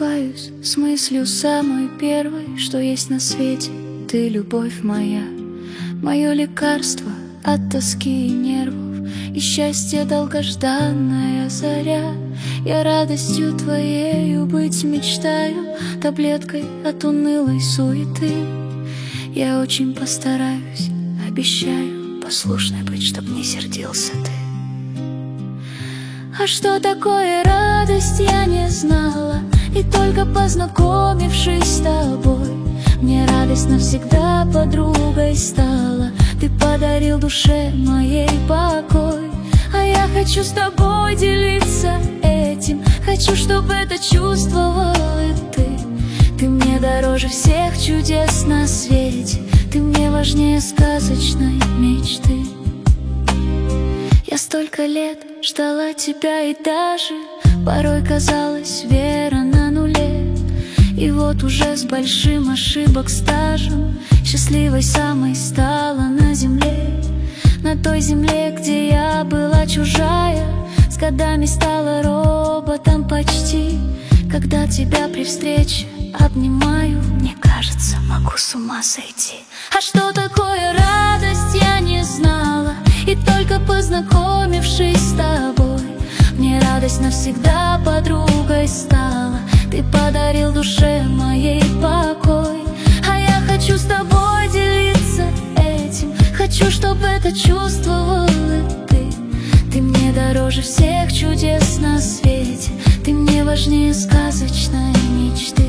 просыпаюсь с мыслью самой первой, что есть на свете. Ты любовь моя, мое лекарство от тоски и нервов, и счастье долгожданная заря. Я радостью твоею быть мечтаю, таблеткой от унылой суеты. Я очень постараюсь, обещаю, послушной быть, чтоб не сердился ты. А что такое радость, я не знала, и только познакомившись с тобой, мне радость навсегда подругой стала. Ты подарил душе моей покой, а я хочу с тобой делиться этим. Хочу, чтобы это чувствовал и ты. Ты мне дороже всех чудес на свете, ты мне важнее сказочной мечты. Я столько лет ждала тебя, и даже порой казалось, вера на нуле. И вот уже с большим ошибок стажем счастливой самой стала на земле. На той земле, где я была чужая, с годами стала роботом почти. Когда тебя при встрече обнимаю, мне кажется, могу с ума сойти. А что такое радость, я не знала, и только познакомившись с тобой, мне радость навсегда подругой стала. Ты подарил душе моей покой, а я хочу с тобой делиться этим. Хочу, чтобы это чувствовал и ты. Ты мне дороже всех чудес на свете, ты мне важнее сказочной мечты.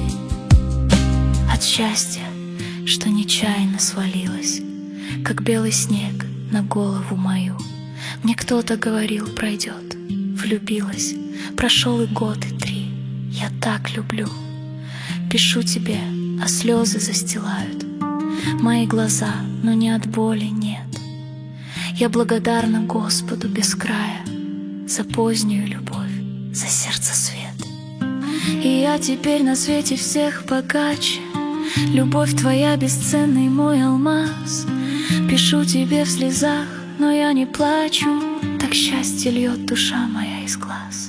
От счастья, что нечаянно свалилось, как белый снег на голову мою, мне кто-то говорил, пройдет. Влюбилась, прошел и год, и 3. Я так люблю. Пишу тебе, а слезы застилают мои глаза, но не от боли, нет. Я благодарна Господу без края за позднюю любовь, за сердце свет. И я теперь на свете всех богаче. Любовь твоя бесценный мой алмаз. Пишу тебе в слезах, но я не плачу, так счастье льет душа моя из глаз.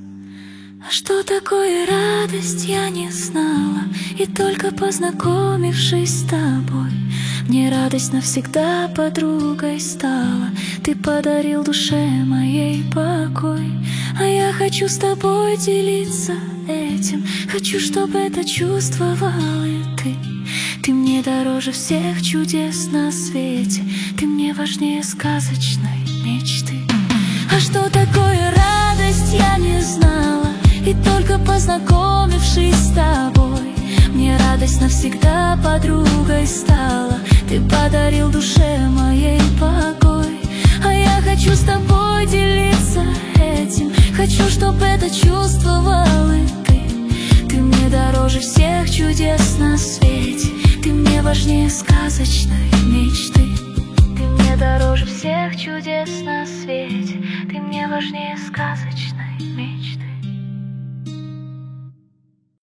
А что такое радость, я не знала, и только познакомившись с тобой, мне радость навсегда подругой стала. Ты подарил душе моей покой, а я хочу с тобой делиться этим. Хочу, чтобы это чувствовал и ты. Ты мне дороже всех чудес на свете, ты мне важнее сказочной мечты. А что такое радость, я не знала, и только познакомившись с тобой, мне радость навсегда подругой стала. Ты подарил душе моей покой, а я хочу с тобой делиться этим. Хочу, чтобы это чувствовал и ты. Ты мне дороже всех чудес на свете, ты мне важнее сказочной мечты. Ты мне дороже всех чудес на свете, ты мне важнее сказочной мечты.